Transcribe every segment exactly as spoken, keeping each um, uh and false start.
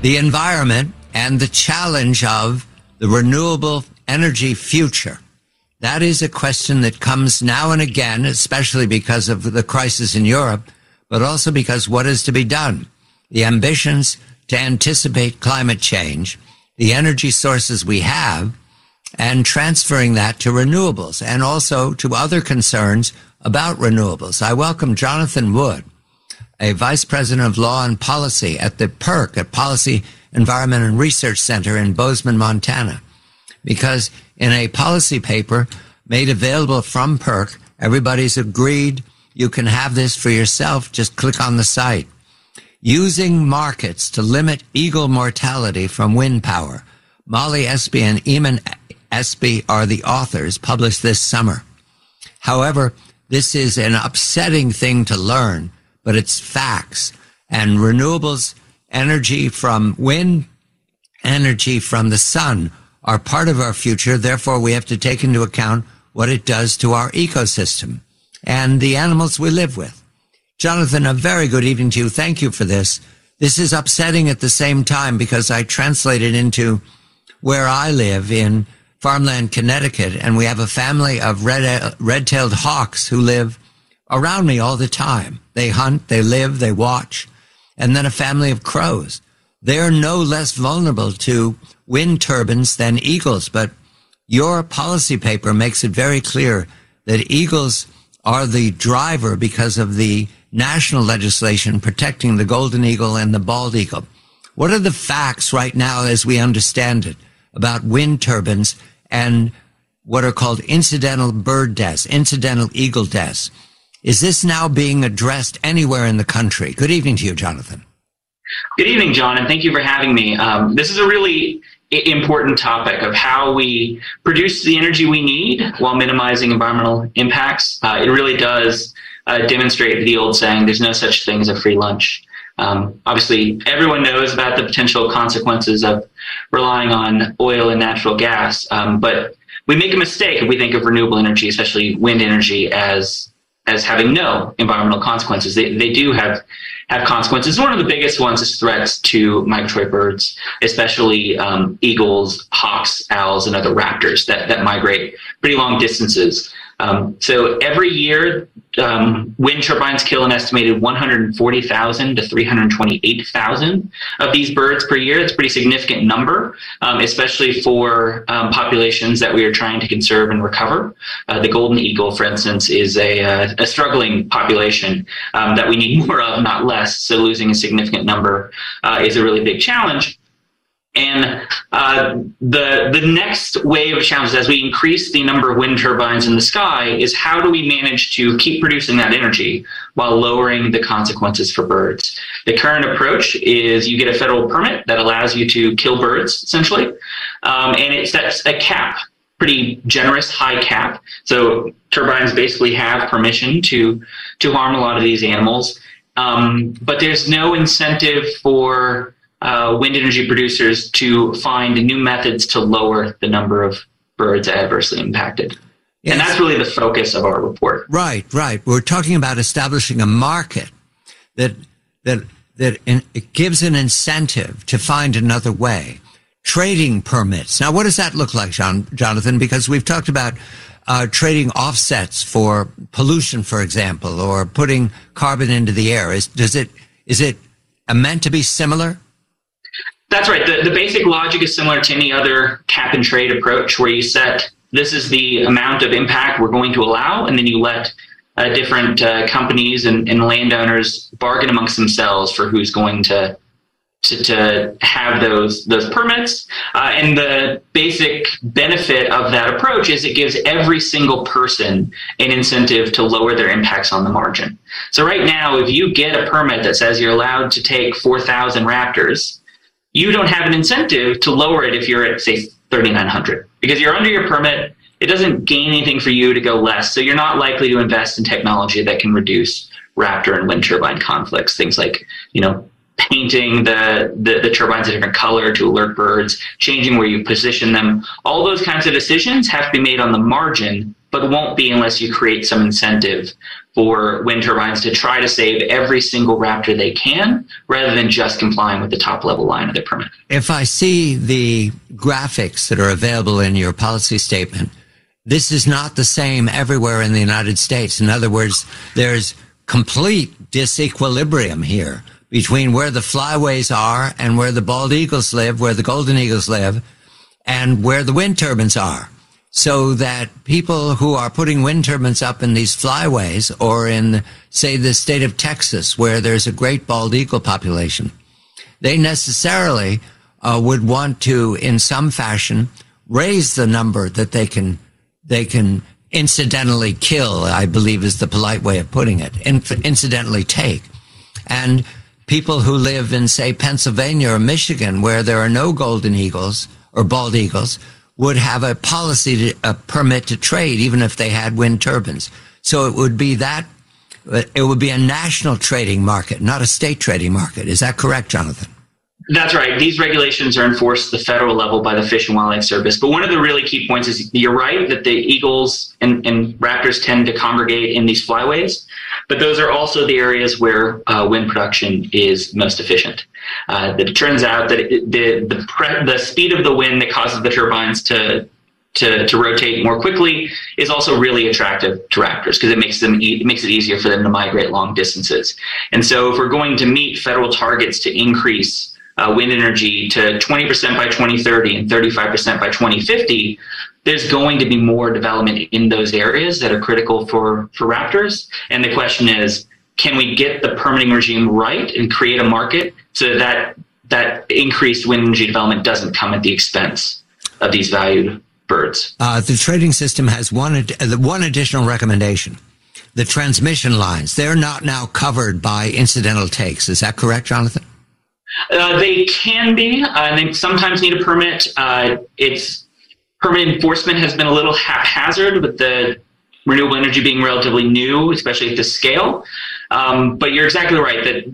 the environment and the challenge of the renewable energy future. That is a question that comes now and again, especially because of the crisis in Europe, but also because what is to be done? The ambitions to anticipate climate change, the energy sources we have, and transferring that to renewables and also to other concerns about renewables. I welcome Jonathan Wood, a Vice President of Law and Policy at the PERC, at Policy, Environment and Research Center in Bozeman, Montana. Because in a policy paper made available from PERC, everybody's agreed you can have this for yourself. Just click on the site. Using markets to limit eagle mortality from wind power. Molly Espy and Eamon Espy are the authors, published this summer. However, this is an upsetting thing to learn, but it's facts. And renewables, energy from wind, energy from the sun are part of our future. Therefore, we have to take into account what it does to our ecosystem and the animals we live with. Jonathan, a very good evening to you. Thank you for this. This is upsetting at the same time because I translated into where I live in farmland, Connecticut, and we have a family of red, red-tailed hawks who live around me all the time. They hunt, they live, they watch, and then a family of crows. They're no less vulnerable to wind turbines than eagles, but your policy paper makes it very clear that eagles are the driver because of the national legislation protecting the golden eagle and the bald eagle. What are the facts right now as we understand it about wind turbines and what are called incidental bird deaths, incidental eagle deaths? Is this now being addressed anywhere in the country? Good evening to you, Jonathan. Good evening, John, and thank you for having me. Um, this is a really important topic of how we produce the energy we need while minimizing environmental impacts. Uh, it really does uh, demonstrate the old saying, there's no such thing as a free lunch. Um, obviously, everyone knows about the potential consequences of relying on oil and natural gas, um, but we make a mistake if we think of renewable energy, especially wind energy, as as having no environmental consequences. They, they do have, have consequences. One of the biggest ones is threats to migratory birds, especially um, eagles, hawks, owls, and other raptors that, that migrate pretty long distances. Um, so every year, um, wind turbines kill an estimated one hundred forty thousand to three hundred twenty-eight thousand of these birds per year. It's a pretty significant number, um, especially for um, populations that we are trying to conserve and recover. Uh, the golden eagle, for instance, is a, uh, a struggling population um, that we need more of, not less. So losing a significant number uh, is a really big challenge. And uh, the the next wave of challenges as we increase the number of wind turbines in the sky is how do we manage to keep producing that energy while lowering the consequences for birds? The current approach is you get a federal permit that allows you to kill birds, essentially, um, and it sets a cap, pretty generous high cap. So turbines basically have permission to to harm a lot of these animals, um, but there's no incentive for Uh, wind energy producers to find new methods to lower the number of birds adversely impacted. Yes. And that's really the focus of our report. Right, right. We're talking about establishing a market that that that in, it gives an incentive to find another way. Trading permits. Now, what does that look like, John, Jonathan? Because we've talked about uh, trading offsets for pollution, for example, or putting carbon into the air. Is does it is it meant to be similar? That's right. The, the basic logic is similar to any other cap and trade approach where you set this is the amount of impact we're going to allow, and then you let uh, different uh, companies and, and landowners bargain amongst themselves for who's going to to, to have those those permits. Uh, and the basic benefit of that approach is it gives every single person an incentive to lower their impacts on the margin. So right now, if you get a permit that says you're allowed to take four thousand raptors, you don't have an incentive to lower it if you're at, say, thirty-nine hundred. Because you're under your permit, it doesn't gain anything for you to go less. So you're not likely to invest in technology that can reduce raptor and wind turbine conflicts. Things like, you know, painting the, the, the turbines a different color to alert birds, changing where you position them. All those kinds of decisions have to be made on the margin but won't be unless you create some incentive for wind turbines to try to save every single raptor they can, rather than just complying with the top level line of their permit. If I see the graphics that are available in your policy statement, this is not the same everywhere in the United States. In other words, there's complete disequilibrium here between where the flyways are and where the bald eagles live, where the golden eagles live, and where the wind turbines are. So that people who are putting wind turbines up in these flyways, or in, say, the state of Texas, where there's a great bald eagle population, they necessarily uh, would want to, in some fashion, raise the number that they can they can incidentally kill, I believe is the polite way of putting it, inf- incidentally take. And people who live in, say, Pennsylvania or Michigan, where there are no golden eagles or bald eagles, would have a policy, to, a permit to trade, even if they had wind turbines. So it would be that, it would be a national trading market, not a state trading market. Is that correct, Jonathan? That's right. These regulations are enforced at the federal level by the Fish and Wildlife Service. But one of the really key points is you're right that the eagles and, and raptors tend to congregate in these flyways, but those are also the areas where uh, wind production is most efficient. Uh, it turns out that it, the the, pre- the speed of the wind that causes the turbines to to to rotate more quickly is also really attractive to raptors, because it makes them e- it makes it easier for them to migrate long distances. And so, if we're going to meet federal targets to increase Uh, wind energy to twenty percent by twenty thirty and thirty-five percent by twenty fifty, there's going to be more development in those areas that are critical for, for raptors. And the question is, can we get the permitting regime right and create a market so that that increased wind energy development doesn't come at the expense of these valued birds? Uh, the trading system has one, ad- one additional recommendation. The transmission lines, they're not now covered by incidental takes. Is that correct, Jonathan? Uh, they can be, uh, and they sometimes need a permit. Uh, it's permit enforcement has been a little haphazard with the renewable energy being relatively new, especially at this scale. Um, but you're exactly right that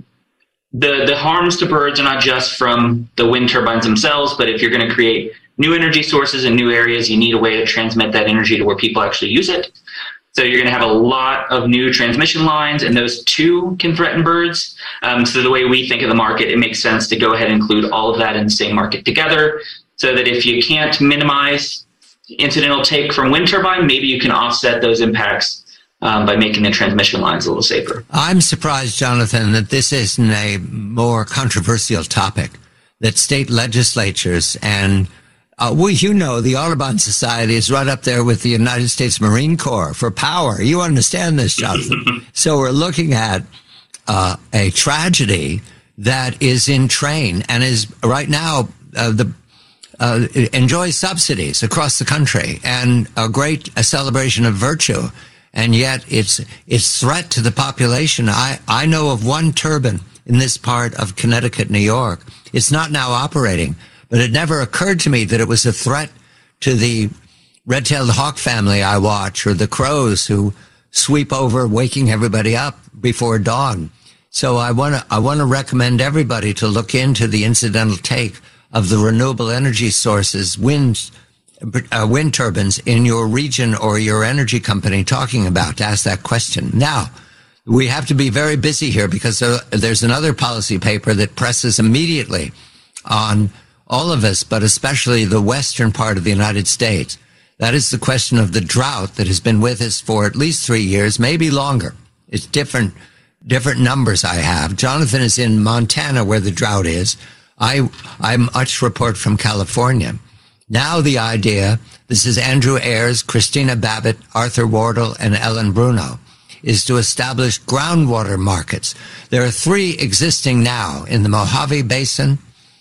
the the harms to birds are not just from the wind turbines themselves, but if you're going to create new energy sources in new areas, you need a way to transmit that energy to where people actually use it. So you're going to have a lot of new transmission lines, and those too can threaten birds. Um, so the way we think of the market, it makes sense to go ahead and include all of that in the same market together, so that if you can't minimize incidental take from wind turbine, maybe you can offset those impacts um, by making the transmission lines a little safer. I'm surprised, Jonathan, that this isn't a more controversial topic, that state legislatures and Uh, well, you know, the Audubon Society is right up there with the United States Marine Corps for power. You understand this, Jonathan. So we're looking at uh, a tragedy that is in train and is right now uh, the uh, enjoys subsidies across the country and a great a celebration of virtue, and yet it's it's threat to the population. I I know of one turbine in this part of Connecticut, New York. It's not now operating. But it never occurred to me that it was a threat to the red-tailed hawk family I watch, or the crows who sweep over, waking everybody up before dawn. So I want to I want to recommend everybody to look into the incidental take of the renewable energy sources, wind uh, wind turbines in your region or your energy company talking about, to ask that question. Now, we have to be very busy here because there, there's another policy paper that presses immediately on all of us, but especially the western part of the United States. That is the question of the drought that has been with us for at least three years, maybe longer. It's different, different numbers I have. Jonathan is in Montana, where the drought is. I, I much report from California. Now the idea, this is Andrew Ayers, Christina Babbitt, Arthur Wardle, and Ellen Bruno, is to establish groundwater markets. There are three existing now in the Mojave Basin,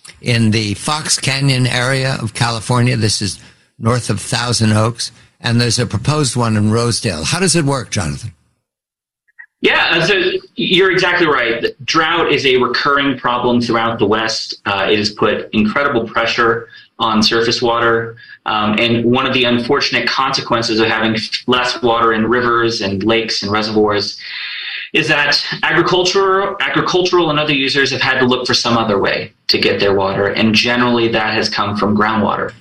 in the Fox Canyon area of California. This is north of Thousand Oaks. And there's a proposed one in Rosedale. How does it work, Jonathan? Yeah, so you're exactly right. Drought is a recurring problem throughout the West. Uh, it has put incredible pressure on surface water. Um, and one of the unfortunate consequences of having less water in rivers and lakes and reservoirs is that agriculture, agricultural and other users have had to look for some other way to get their water. And generally that has come from groundwater.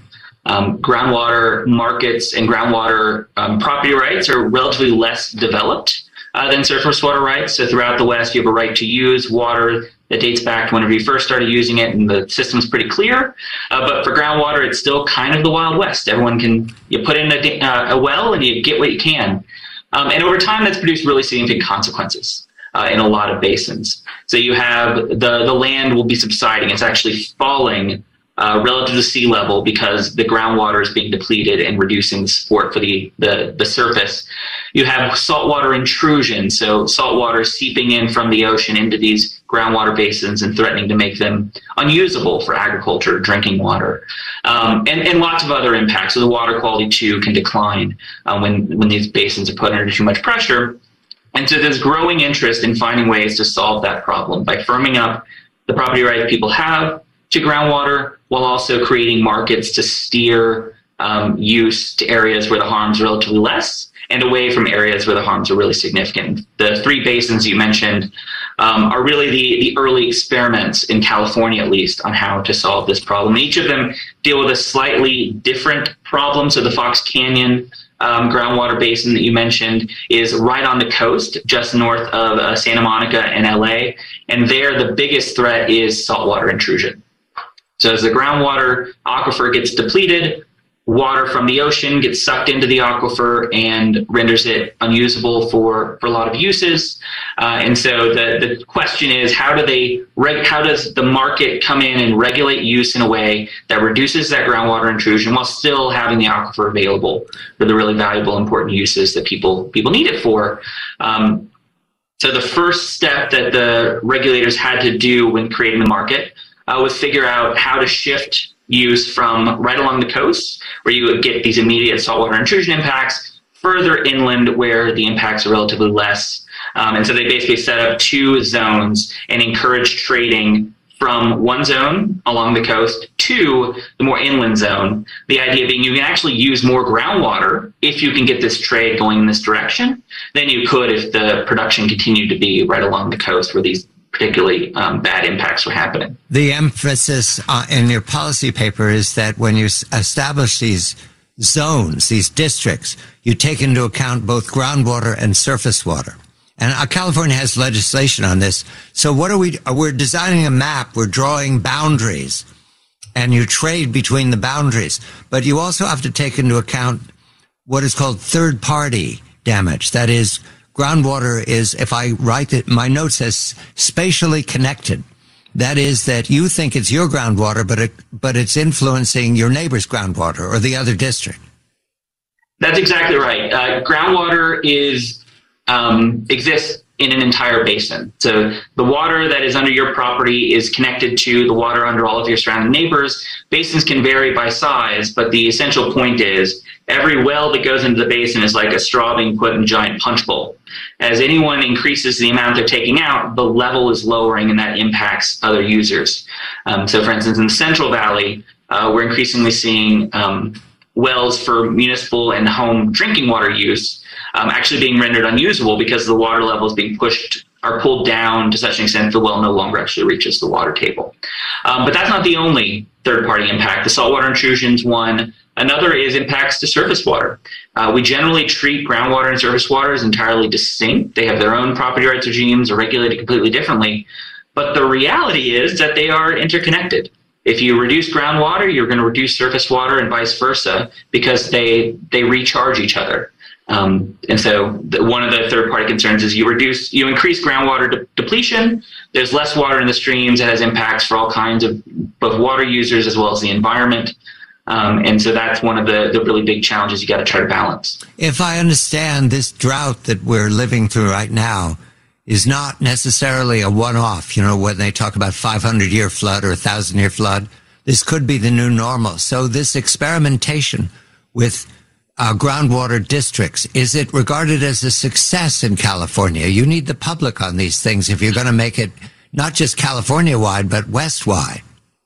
Um, groundwater markets and groundwater um, property rights are relatively less developed uh, than surface water rights. So throughout the West, you have a right to use water that dates back to whenever you first started using it, and the system's pretty clear. Uh, but for groundwater, it's still kind of the Wild West. Everyone can, you put in a, uh, a well and you get what you can. Um, and over time, that's produced really significant consequences uh, in a lot of basins. So you have the, the land will be subsiding. It's actually falling Uh, relative to sea level because the groundwater is being depleted and reducing the support for the, the, the surface. You have saltwater intrusion, so saltwater seeping in from the ocean into these groundwater basins and threatening to make them unusable for agriculture, drinking water, um, and, and lots of other impacts. So the water quality too can decline uh, when, when these basins are put under too much pressure. And so there's growing interest in finding ways to solve that problem by firming up the property rights people have to groundwater, while also creating markets to steer um, use to areas where the harm's relatively less and away from areas where the harms are really significant. The three basins you mentioned um, are really the, the early experiments in California, at least, on how to solve this problem. Each of them deal with a slightly different problem. So the Fox Canyon um, groundwater basin that you mentioned is right on the coast, just north of uh, Santa Monica and L A. And there, the biggest threat is saltwater intrusion. So as the groundwater aquifer gets depleted, water from the ocean gets sucked into the aquifer and renders it unusable for, for a lot of uses. Uh, and so the, the question is, how do they reg- how does the market come in and regulate use in a way that reduces that groundwater intrusion while still having the aquifer available for the really valuable, important uses that people people need it for? Um, so the first step that the regulators had to do when creating the market Uh, was figure out how to shift use from right along the coast, where you would get these immediate saltwater intrusion impacts, further inland where the impacts are relatively less. Um, and so they basically set up two zones and encouraged trading from one zone along the coast to the more inland zone. The idea being you can actually use more groundwater if you can get this trade going in this direction than you could if the production continued to be right along the coast where these particularly um, bad impacts were happening. The emphasis uh, in your policy paper is that when you s- establish these zones, these districts, you take into account both groundwater and surface water. And uh, California has legislation on this. So what are we, uh, we're designing a map, we're drawing boundaries, and you trade between the boundaries. But you also have to take into account what is called third-party damage. That is, groundwater is, if I write it, my note says spatially connected. That is that you think it's your groundwater, but it, but it's influencing your neighbor's groundwater or the other district. That's exactly right. Uh, groundwater is um, exists in an entire basin. So the water that is under your property is connected to the water under all of your surrounding neighbors. Basins can vary by size, but the essential point is every well that goes into the basin is like a straw being put in a giant punch bowl. As anyone increases the amount they're taking out, the level is lowering, and that impacts other users. Um, so for instance, in the Central Valley, uh, we're increasingly seeing um, wells for municipal and home drinking water use um, actually being rendered unusable because the water levels being pushed are pulled down to such an extent the well no longer actually reaches the water table. Um, but that's not the only third-party impact. The saltwater intrusion is one. Another is impacts to surface water. Uh, we generally treat groundwater and surface water as entirely distinct. They have their own property rights regimes, are regulated completely differently. But the reality is that they are interconnected. If you reduce groundwater, you're going to reduce surface water and vice versa because they they recharge each other. Um, and so the, one of the third-party concerns is you reduce, you increase groundwater de- depletion. There's less water in the streams. It has impacts for all kinds of both water users as well as the environment. Um, and so that's one of the, the really big challenges you got to try to balance. If I understand, this drought that we're living through right now is not necessarily a one-off. You know, when they talk about five hundred year flood or one thousand year flood, this could be the new normal. So this experimentation with uh, groundwater districts, is it regarded as a success in California? You need the public on these things if you're going to make it not just California-wide, but West-wide.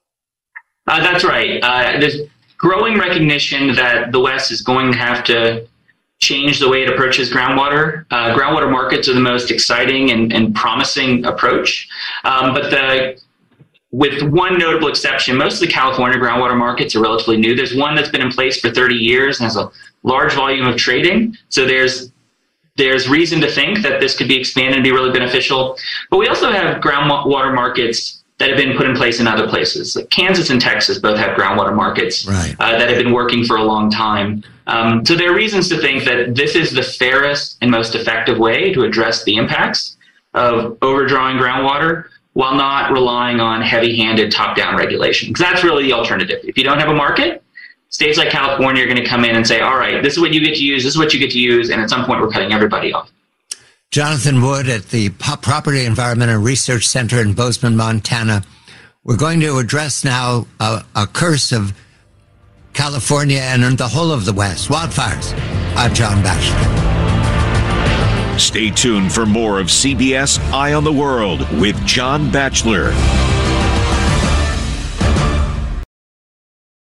Uh, that's right. Uh, there's growing recognition that the West is going to have to change the way it approaches groundwater. Uh, groundwater markets are the most exciting and, and promising approach. Um, but the with one notable exception. Most of the California groundwater markets are relatively new. There's one that's been in place for thirty years and has a large volume of trading. So there's there's reason to think that this could be expanded and be really beneficial. But we also have groundwater markets that have been put in place in other places. Like Kansas and Texas both have groundwater markets right. uh, that have been working for a long time. Um, so there are reasons to think that this is the fairest and most effective way to address the impacts of overdrawing groundwater while not relying on heavy-handed top-down regulation. Because that's really the alternative. If you don't have a market, states like California are going to come in and say, all right, this is what you get to use, this is what you get to use, and at some point we're cutting everybody off. Jonathan Wood at the Property Environment and Research Center in Bozeman, Montana. We're going to address now a, a curse of California and the whole of the West, wildfires. I'm John Batchelor. Stay tuned for more of C B S Eye on the World with John Batchelor.